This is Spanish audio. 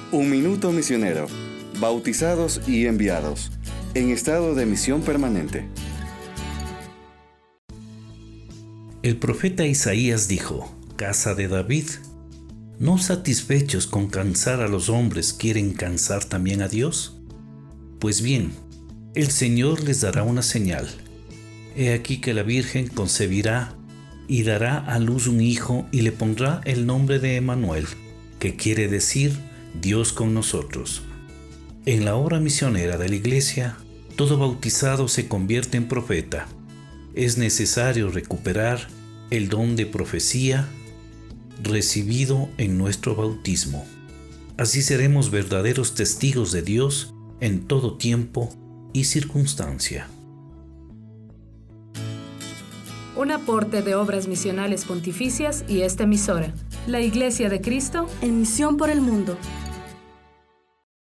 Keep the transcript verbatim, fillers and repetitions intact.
Un minuto misionero. Bautizados y enviados. En estado de misión permanente. El profeta Isaías dijo: Casa de David, ¿no satisfechos con cansar a los hombres quieren cansar también a Dios? Pues bien, el Señor les dará una señal. He aquí que la Virgen concebirá y dará a luz un hijo y le pondrá el nombre de Emmanuel, que quiere decir Dios con nosotros. En la obra misionera de la Iglesia, todo bautizado se convierte en profeta. Es necesario recuperar el don de profecía recibido en nuestro bautismo. Así seremos verdaderos testigos de Dios en todo tiempo y circunstancia. Un aporte de Obras Misionales Pontificias y esta emisora, la Iglesia de Cristo, en misión por el mundo.